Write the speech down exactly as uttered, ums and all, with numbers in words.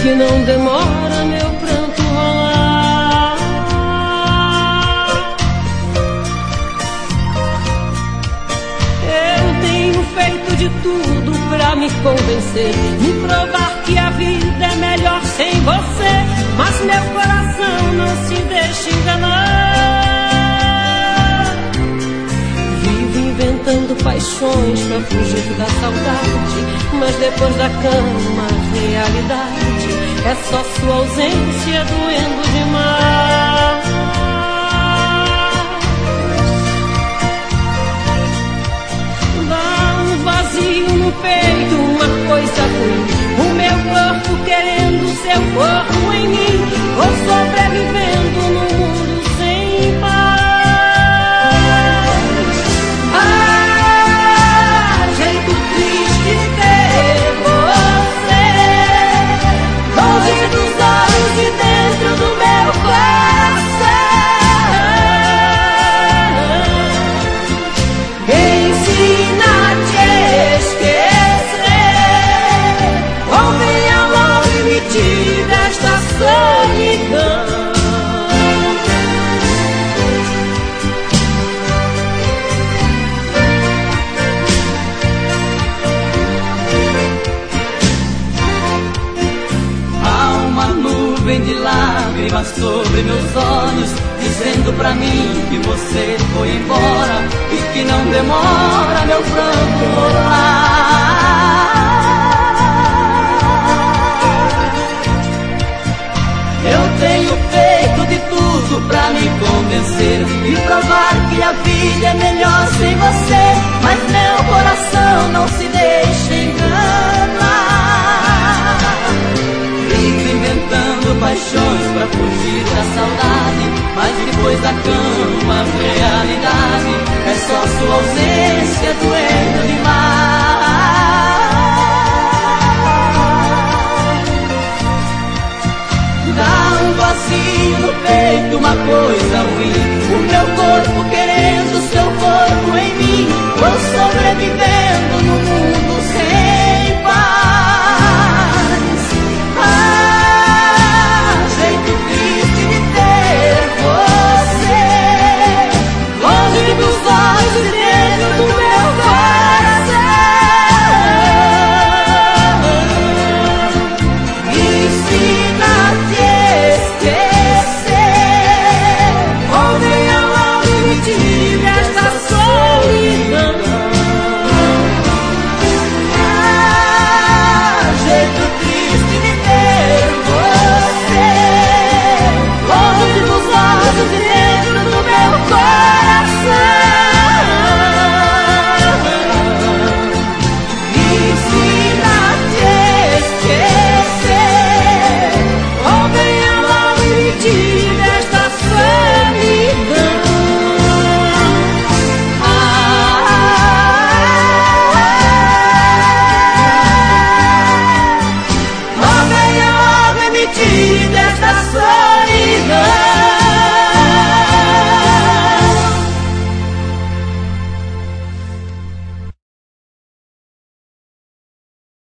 que não demora meu pranto rolar. Eu tenho feito de tudo pra me convencer, me provar que a vida é melhor sem você, mas meu coração não se deixa enganar. Vivo inventando paixões pra fugir da saudade, mas depois da cama a realidade é só sua ausência doendo demais. Dá um vazio no peito, uma coisa ruim, o meu corpo querendo seu corpo em mim. Vou sobrevivendo num mundo sem paz. Ah, jeito triste de ter você longe dos olhos e dentro do meu coração. Ensina a te esquecer, ou venha logo e me tire desta solidão. De lágrimas sobre meus olhos, dizendo pra mim que você foi embora e que não demora meu pranto rolar. Eu tenho feito de tudo pra me convencer e provar que a vida é melhor sem você, mas meu coração não se deixa enganar. Vivo inventando paixões pra fugir da saudade, mas depois da cama a realidade é só sua ausência doendo demais. Dá um vazio no peito, uma coisa ruim, o meu corpo querendo seu corpo em mim. Vou sobrevivendo no mundo sem paz. Ah, jeito triste de ter você longe dos olhos e dentro do meu coração. Ensina a te esquecer, ou venha logo e me tire desta solidão. Ah, jeito triste de ter você longe dos olhos e dentro do meu coração. Ensina a te esquecer, ou venha logo e me tire desta solidão. Ah, ou venha logo e me tire desta solidão.